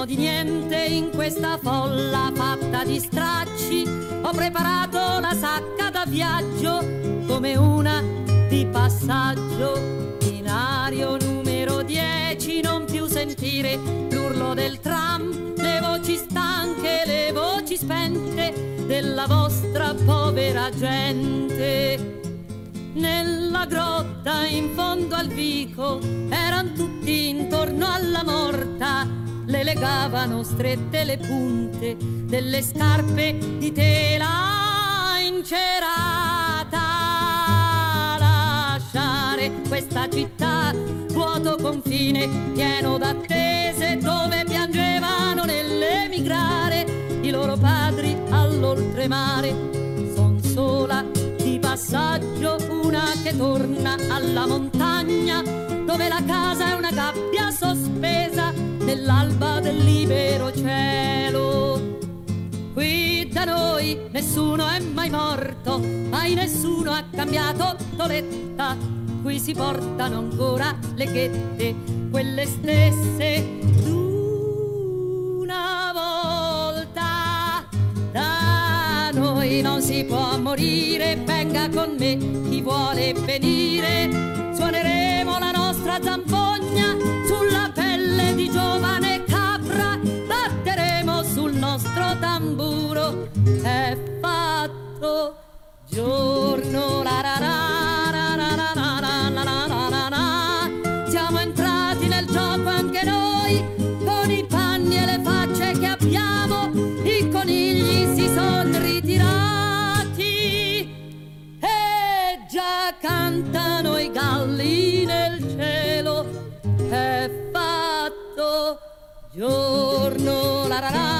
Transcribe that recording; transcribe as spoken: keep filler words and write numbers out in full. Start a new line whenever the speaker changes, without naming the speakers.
di niente in questa folla fatta di stracci. Ho preparato la sacca da viaggio come una di passaggio. Binario numero dieci, non più sentire l'urlo del tram, le voci stanche, le voci spente della vostra povera gente. Nella grotta in fondo al vico eran tutti intorno alla morta, le legavano strette le punte delle scarpe di tela incerata. Lasciare questa città, vuoto confine pieno d'attese, dove piangevano nell'emigrare i loro padri all'oltremare. Son sola di passaggio, una che torna alla montagna, dove la casa è una gabbia sospesa nell'alba del libero cielo. Qui da noi nessuno è mai morto, mai nessuno ha cambiato toletta. Qui si portano ancora le ghette, quelle stesse d'una volta. Da noi non si può morire, venga con me chi vuole venire. Suoneremo la nostra zampogna sulla pelle di giovane capra, batteremo sul nostro tamburo. È fatto giorno, la la la la la la la la la la la. Siamo entrati nel gioco anche noi, con i panni e le facce che abbiamo. I conigli si son ritirati e già cantano i galli nel cielo. È fatto giorno, la la la